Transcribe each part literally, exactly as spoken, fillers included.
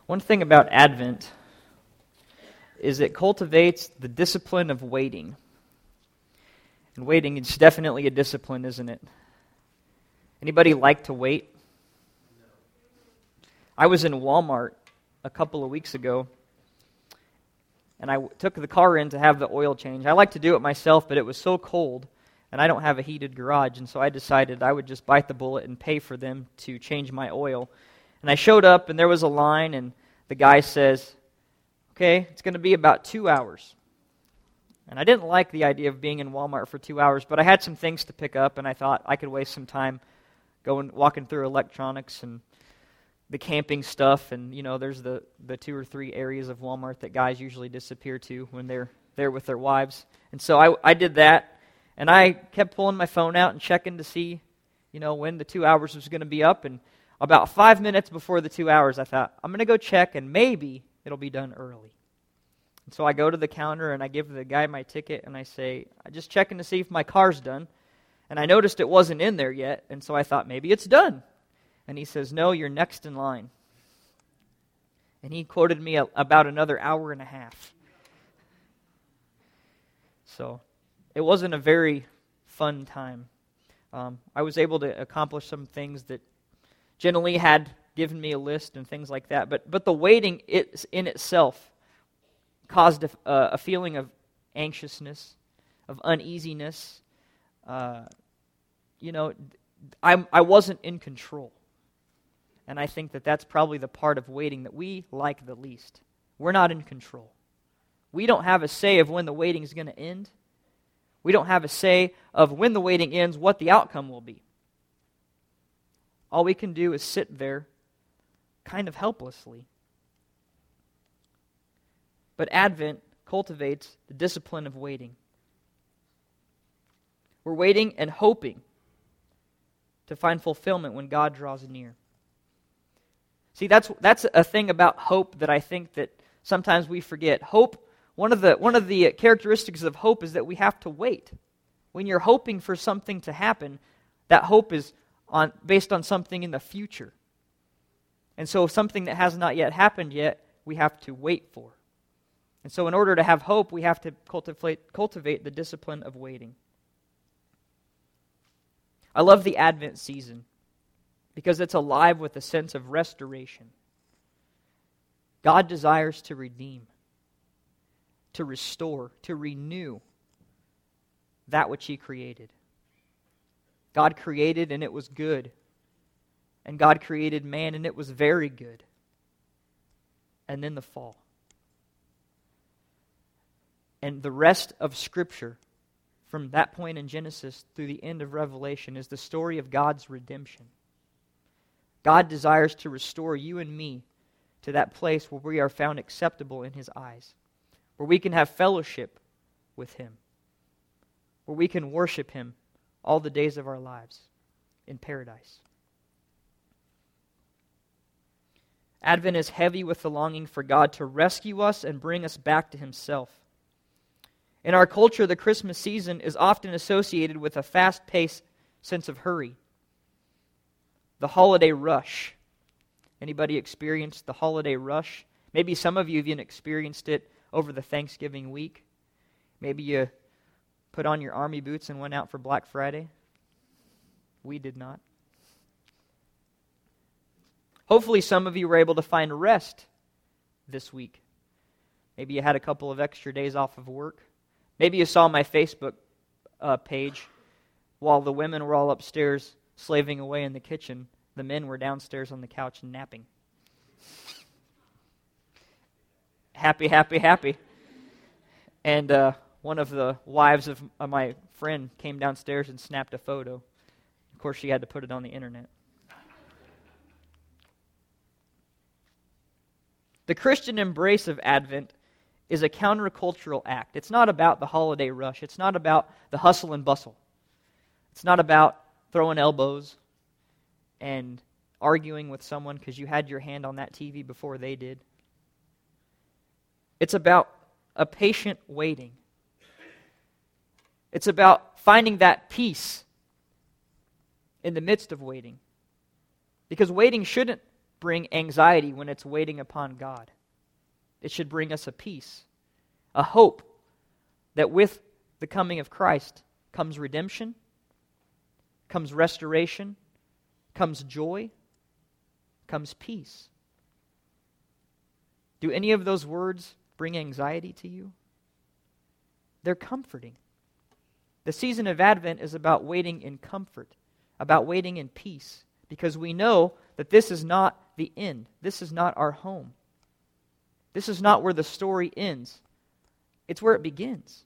One thing about Advent is it cultivates the discipline of waiting. And waiting is definitely a discipline, isn't it? Anybody like to wait? I was in Walmart a couple of weeks ago, and I w- took the car in to have the oil change. I like to do it myself, but it was so cold, and I don't have a heated garage, and so I decided I would just bite the bullet and pay for them to change my oil. And I showed up, and there was a line, and the guy says, okay, it's going to be about two hours. And I didn't like the idea of being in Walmart for two hours, but I had some things to pick up, and I thought I could waste some time going, walking through electronics and the camping stuff, and, you know, there's the, the two or three areas of Walmart that guys usually disappear to when they're there with their wives. And so I, I did that, and I kept pulling my phone out and checking to see, you know, when the two hours was going to be up, and about five minutes before the two hours, I thought, I'm going to go check, and maybe it'll be done early. And so I go to the counter, and I give the guy my ticket, and I say, I'm just checking to see if my car's done. And I noticed it wasn't in there yet, and so I thought, maybe it's done. And he says, no, you're next in line. And he quoted me a, about another hour and a half. So it wasn't a very fun time. Um, I was able to accomplish some things that generally had given me a list and things like that. But but the waiting it, in itself caused a, a feeling of anxiousness, of uneasiness. Uh, you know, I I wasn't in control. And I think that that's probably the part of waiting that we like the least. We're not in control. We don't have a say of when the waiting is going to end. We don't have a say of when the waiting ends, what the outcome will be. All we can do is sit there kind of helplessly. But Advent cultivates the discipline of waiting. We're waiting and hoping to find fulfillment when God draws near. See, that's that's a thing about hope that I think that sometimes we forget. Hope, one of the one of the characteristics of hope is that we have to wait. When you're hoping for something to happen, that hope is on based on something in the future. And so something that has not yet happened yet, we have to wait for. And so in order to have hope, we have to cultivate cultivate the discipline of waiting. I love the Advent season because it's alive with a sense of restoration. God desires to redeem, to restore, to renew that which He created. God created and it was good. And God created man and it was very good. And then the fall. And the rest of Scripture, from that point in Genesis through the end of Revelation, is the story of God's redemption. God desires to restore you and me to that place where we are found acceptable in His eyes, where we can have fellowship with Him, where we can worship Him all the days of our lives in paradise. Advent is heavy with the longing for God to rescue us and bring us back to Himself. In our culture, the Christmas season is often associated with a fast-paced sense of hurry. The holiday rush. Anybody experienced the holiday rush? Maybe some of you even experienced it over the Thanksgiving week. Maybe you put on your army boots and went out for Black Friday. We did not. Hopefully some of you were able to find rest this week. Maybe you had a couple of extra days off of work. Maybe you saw my Facebook uh, page while the women were all upstairs slaving away in the kitchen. The men were downstairs on the couch napping. Happy, happy, happy. And uh, one of the wives of uh, my friend came downstairs and snapped a photo. Of course, she had to put it on the internet. The Christian embrace of Advent is a countercultural act. It's not about the holiday rush. It's not about the hustle and bustle. It's not about throwing elbows and arguing with someone because you had your hand on that T V before they did. It's about a patient waiting. It's about finding that peace in the midst of waiting. Because waiting shouldn't bring anxiety when it's waiting upon God. It should bring us a peace, a hope that with the coming of Christ comes redemption, comes restoration, comes joy, comes peace. Do any of those words bring anxiety to you? They're comforting. The season of Advent is about waiting in comfort, about waiting in peace, because we know that this is not the end. This is not our home. This is not where the story ends. It's where it begins.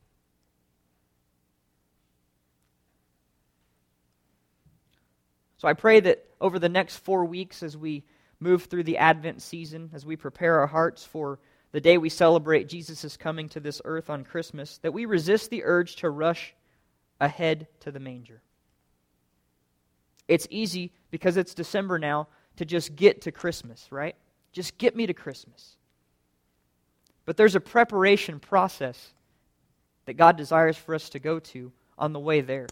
So I pray that over the next four weeks as we move through the Advent season, as we prepare our hearts for the day we celebrate Jesus' coming to this earth on Christmas, that we resist the urge to rush ahead to the manger. It's easy, because it's December now, to just get to Christmas, right? Just get me to Christmas. But there's a preparation process that God desires for us to go to on the way there.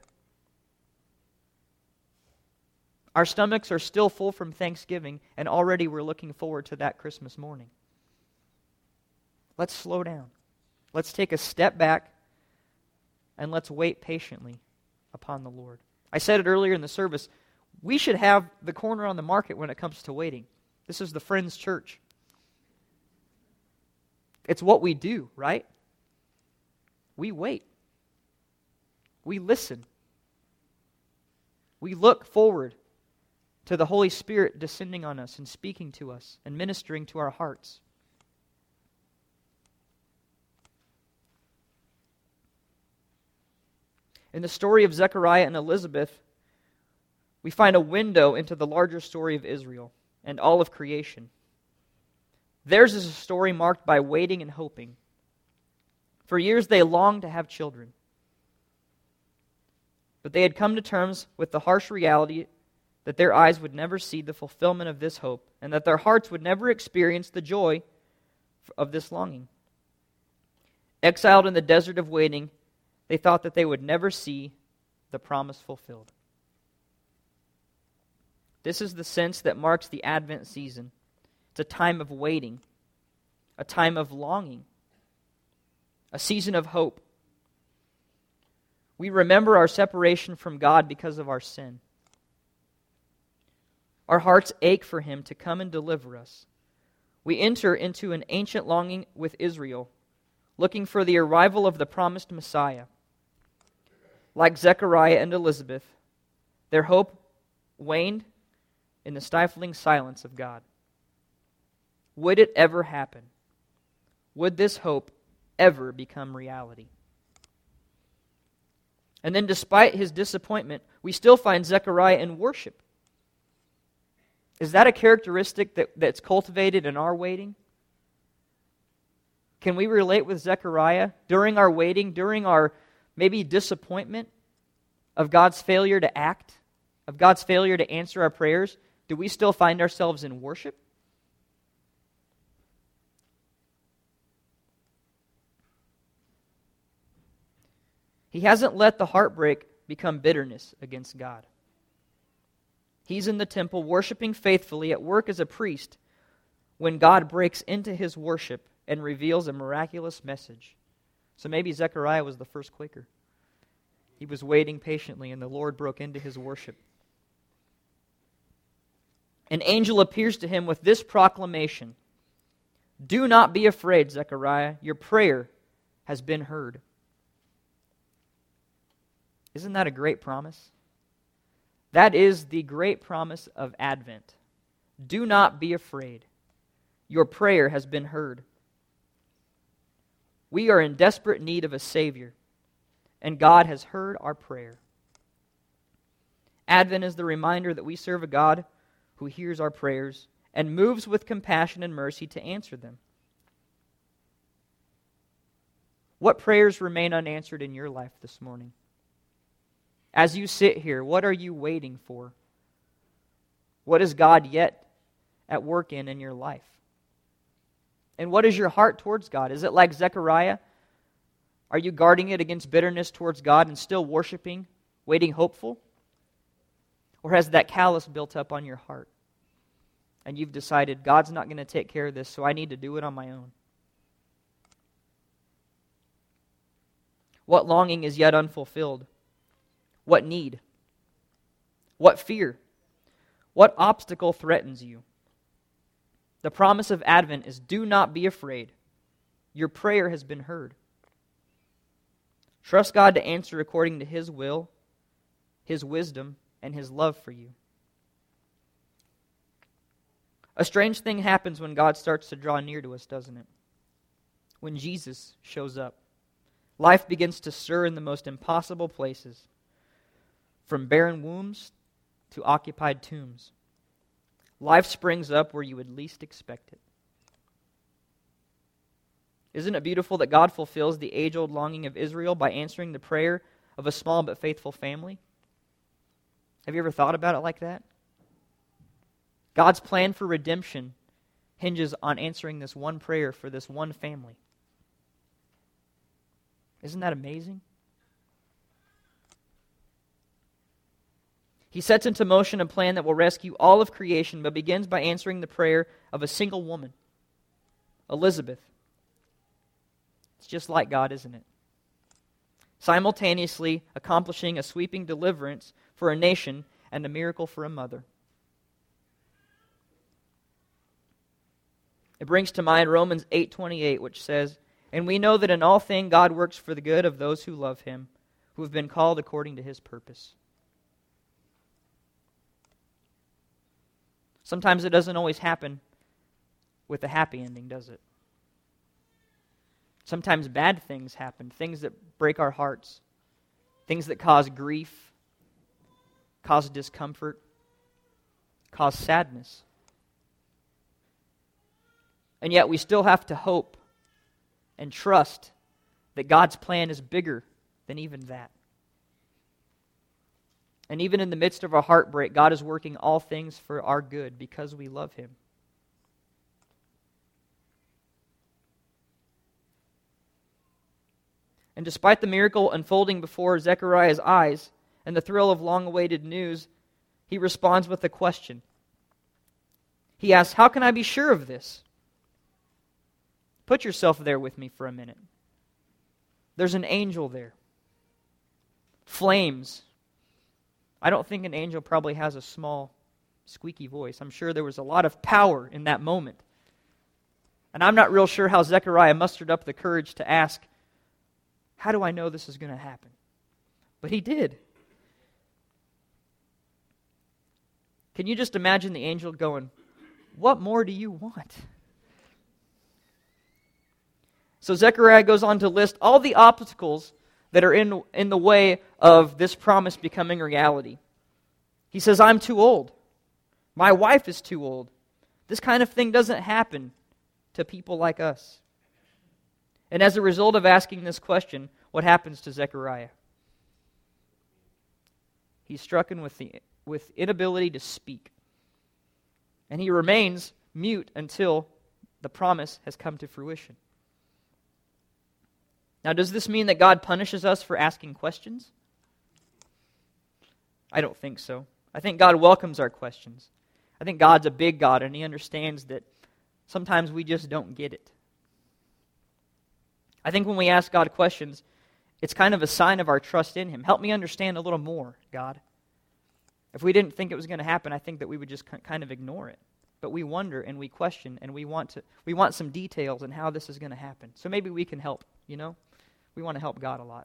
Our stomachs are still full from Thanksgiving, and already we're looking forward to that Christmas morning. Let's slow down. Let's take a step back, and let's wait patiently upon the Lord. I said it earlier in the service, we should have the corner on the market when it comes to waiting. This is the Friends Church. It's what we do, right? We wait. We listen. We look forward to the Holy Spirit descending on us and speaking to us and ministering to our hearts. In the story of Zechariah and Elizabeth, we find a window into the larger story of Israel and all of creation. Theirs is a story marked by waiting and hoping. For years they longed to have children. But they had come to terms with the harsh reality that their eyes would never see the fulfillment of this hope, and that their hearts would never experience the joy of this longing. Exiled in the desert of waiting, they thought that they would never see the promise fulfilled. This is the sense that marks the Advent season. It's a time of waiting, a time of longing, a season of hope. We remember our separation from God because of our sin. Our hearts ache for Him to come and deliver us. We enter into an ancient longing with Israel, looking for the arrival of the promised Messiah. Like Zechariah and Elizabeth, their hope waned in the stifling silence of God. Would it ever happen? Would this hope ever become reality? And then, despite his disappointment, we still find Zechariah in worship. Is that a characteristic that, that's cultivated in our waiting? Can we relate with Zechariah during our waiting, during our maybe disappointment of God's failure to act, of God's failure to answer our prayers? Do we still find ourselves in worship? He hasn't let the heartbreak become bitterness against God. He's in the temple worshiping faithfully, at work as a priest, when God breaks into his worship and reveals a miraculous message. So maybe Zechariah was the first Quaker. He was waiting patiently, and the Lord broke into his worship. An angel appears to him with this proclamation: "Do not be afraid, Zechariah. Your prayer has been heard." Isn't that a great promise? That is the great promise of Advent. Do not be afraid. Your prayer has been heard. We are in desperate need of a Savior, and God has heard our prayer. Advent is the reminder that we serve a God who hears our prayers and moves with compassion and mercy to answer them. What prayers remain unanswered in your life this morning? As you sit here, what are you waiting for? What is God yet at work in in your life? And what is your heart towards God? Is it like Zechariah? Are you guarding it against bitterness towards God and still worshiping, waiting hopeful? Or has that callous built up on your heart? and you've decided God's not going to take care of this, so I need to do it on my own? What longing is yet unfulfilled? What need? What fear? What obstacle threatens you? The promise of Advent is, do not be afraid. Your prayer has been heard. Trust God to answer according to His will, His wisdom, and His love for you. A strange thing happens when God starts to draw near to us, doesn't it? When Jesus shows up, life begins to stir in the most impossible places, from barren wombs to occupied tombs. Life springs up where you would least expect it. Isn't it beautiful that God fulfills the age-old longing of Israel by answering the prayer of a small but faithful family? Have you ever thought about it like that? God's plan for redemption hinges on answering this one prayer for this one family. Isn't that amazing? He sets into motion a plan that will rescue all of creation, but begins by answering the prayer of a single woman, Elizabeth. It's just like God, isn't it? Simultaneously accomplishing a sweeping deliverance for a nation and a miracle for a mother. It brings to mind Romans eight twenty-eight, which says, "And we know that in all things God works for the good of those who love Him, who have been called according to His purpose." Sometimes it doesn't always happen with a happy ending, does it? Sometimes bad things happen, things that break our hearts, things that cause grief, cause discomfort, cause sadness. And yet we still have to hope and trust that God's plan is bigger than even that. And even in the midst of our heartbreak, God is working all things for our good because we love Him. And despite the miracle unfolding before Zechariah's eyes and the thrill of long-awaited news, he responds with a question. He asks, "How can I be sure of this?" Put yourself there with me for a minute. There's an angel there. Flames. I don't think an angel probably has a small, squeaky voice. I'm sure there was a lot of power in that moment. And I'm not real sure how Zechariah mustered up the courage to ask, "How do I know this is going to happen?" But he did. Can you just imagine the angel going, "What more do you want?" So Zechariah goes on to list all the obstacles that are in, in the way of this promise becoming reality. He says, "I'm too old. My wife is too old. This kind of thing doesn't happen to people like us." And as a result of asking this question, what happens to Zechariah? He's stricken with the with inability to speak. And he remains mute until the promise has come to fruition. Now, does this mean that God punishes us for asking questions? I don't think so. I think God welcomes our questions. I think God's a big God, and He understands that sometimes we just don't get it. I think when we ask God questions, it's kind of a sign of our trust in Him. Help me understand a little more, God. If we didn't think it was going to happen, I think that we would just kind of ignore it. But we wonder and we question and we want to we want some details on how this is going to happen. So maybe we can help, you know? We want to help God a lot.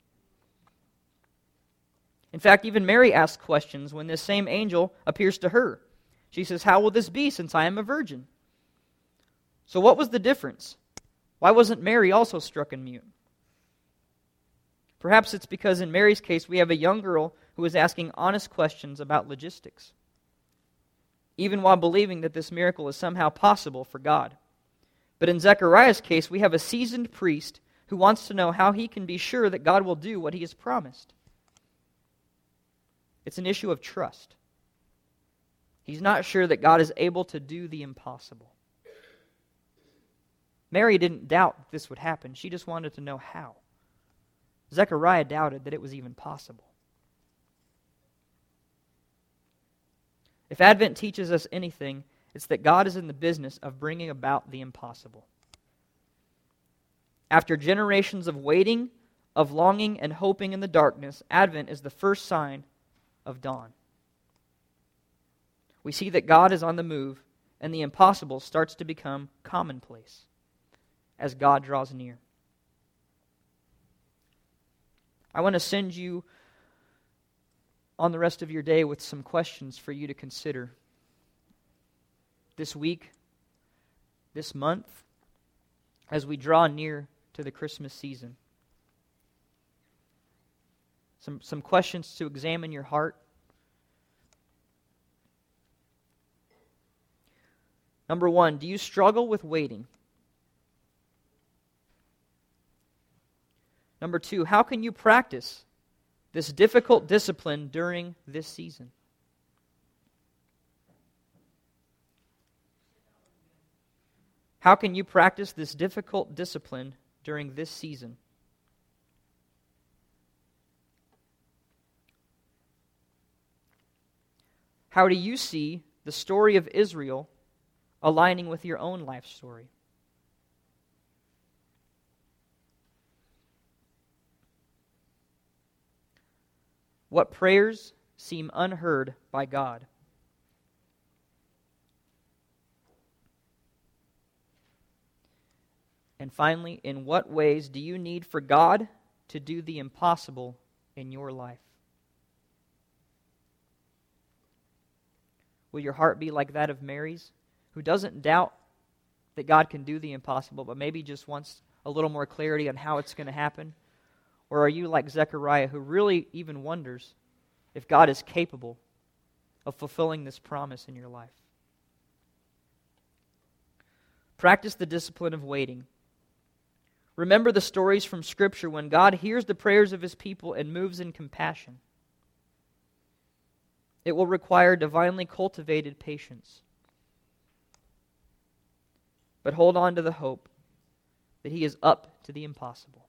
In fact, even Mary asks questions when this same angel appears to her. She says, "How will this be since I am a virgin?" So what was the difference? Why wasn't Mary also struck and mute? Perhaps it's because in Mary's case we have a young girl who is asking honest questions about logistics, even while believing that this miracle is somehow possible for God. But in Zechariah's case, we have a seasoned priest who wants to know how he can be sure that God will do what He has promised. It's an issue of trust. He's not sure that God is able to do the impossible. Mary didn't doubt this would happen. She just wanted to know how. Zechariah doubted that it was even possible. If Advent teaches us anything, It's that God is in the business of bringing about the impossible. After generations of waiting, of longing and hoping in the darkness, Advent is the first sign of dawn. We see that God is on the move, and the impossible starts to become commonplace as God draws near. I want to send you on the rest of your day with some questions for you to consider this week, this month, as we draw near to the Christmas season. Some, some questions to examine your heart. Number one, do you struggle with waiting? Number two, how can you practice this difficult discipline during this season? How can you practice this difficult discipline during this season? How do you see the story of Israel aligning with your own life story? What prayers seem unheard by God? And finally, in what ways do you need for God to do the impossible in your life? Will your heart be like that of Mary's, who doesn't doubt that God can do the impossible, but maybe just wants a little more clarity on how it's going to happen? Or are you like Zechariah, who really even wonders if God is capable of fulfilling this promise in your life? Practice the discipline of waiting. Remember the stories from Scripture when God hears the prayers of His people and moves in compassion. It will require divinely cultivated patience. But hold on to the hope that He is up to the impossible.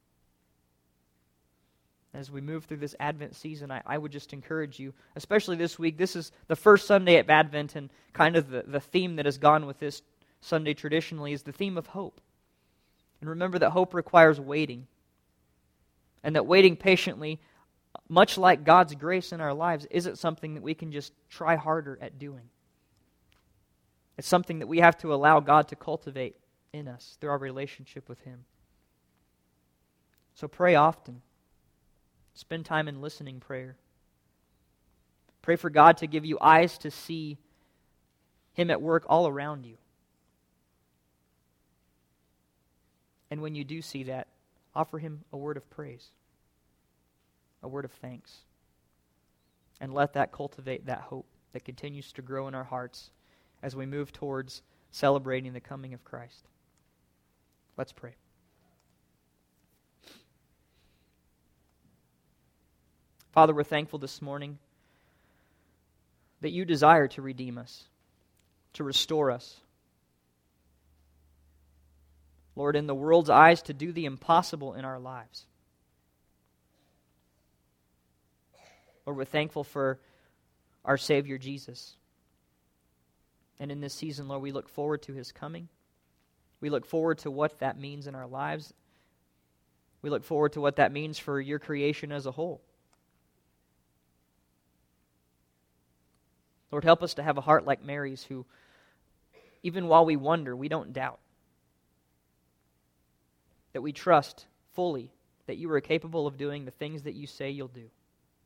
As we move through this Advent season, I, I would just encourage you, especially this week. This is the first Sunday of Advent, and kind of the, the theme that has gone with this Sunday traditionally is the theme of hope. And remember that hope requires waiting. And that waiting patiently, much like God's grace in our lives, isn't something that we can just try harder at doing. It's something that we have to allow God to cultivate in us through our relationship with Him. So pray often. Spend time in listening prayer. Pray for God to give you eyes to see Him at work all around you. And when you do see that, offer Him a word of praise, a word of thanks, and let that cultivate that hope that continues to grow in our hearts as we move towards celebrating the coming of Christ. Let's pray. Father, we're thankful this morning that You desire to redeem us, to restore us. Lord, in the world's eyes, to do the impossible in our lives. Lord, we're thankful for our Savior Jesus. And in this season, Lord, we look forward to His coming. We look forward to what that means in our lives. We look forward to what that means for Your creation as a whole. Lord, help us to have a heart like Mary's, who, even while we wonder, we don't doubt. That we trust fully that You are capable of doing the things that You say You'll do.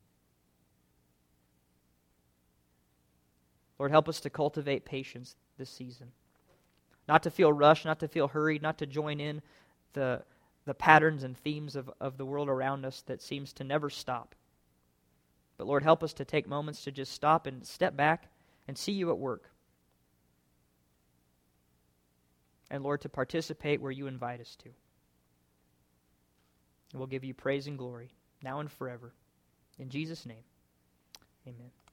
Lord, help us to cultivate patience this season. Not to feel rushed, not to feel hurried, not to join in the, the patterns and themes of, of the world around us that seems to never stop. But Lord, help us to take moments to just stop and step back and see You at work. And Lord, to participate where You invite us to. And we'll give You praise and glory, now and forever. In Jesus' name, amen.